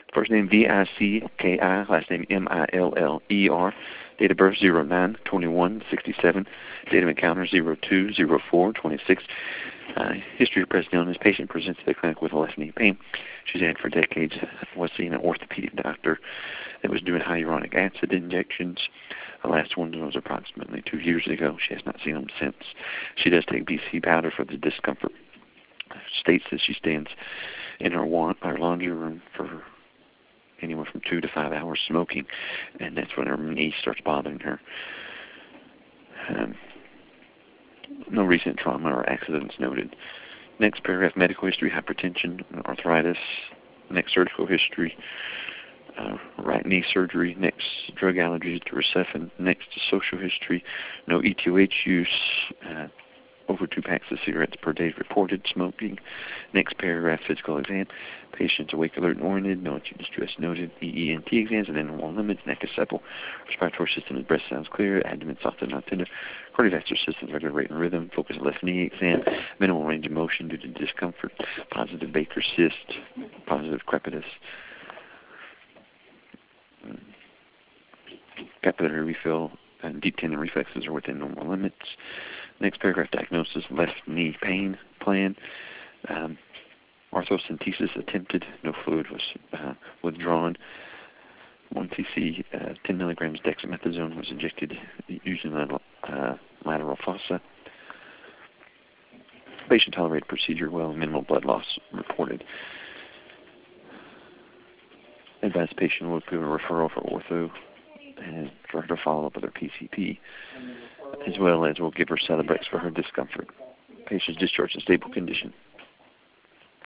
First name V-I-C-K-I, last name M-I-L-L-E-R. Date of birth 09/21/67. Date of encounter 02/04/26. History of present illness. Patient presents to the clinic with left knee pain. She's had for decades. Was seeing an orthopedic doctor that was doing hyaluronic acid injections. The last one was approximately 2 years ago. She has not seen them since. She does take BC powder for the discomfort. States that she stands in her laundry room for anywhere from 2 to 5 hours smoking, and that's when her knee starts bothering her. No recent trauma or accidents noted. Next paragraph, medical history, hypertension, arthritis. Next, surgical history, right knee surgery. Next, drug allergies to Rocephin. Next, social history, no ETOH use, over 2 packs of cigarettes per day reported, smoking. Next paragraph, physical exam. Patients awake, alert, and oriented. No acute distress noted. EENT exams and normal limits. Neck is supple. Respiratory system is breast sounds clear. Abdomen soft and not tender. Cardiovascular system regular rate and rhythm. Focus left knee exam. Minimal range of motion due to discomfort. Positive Baker cyst. Positive crepitus. Capillary refill and deep tendon reflexes are within normal limits. Next paragraph, diagnosis, left knee pain plan. Arthrocentesis attempted, no fluid was withdrawn. 1 cc, 10 milligrams dexamethasone was injected using the lateral fossa. Patient tolerated procedure well, minimal blood loss reported. Advised patient will give a referral for ortho and for her to follow up with her PCP, as well as we'll give her Celebrex for her discomfort. Patient's discharged in stable condition.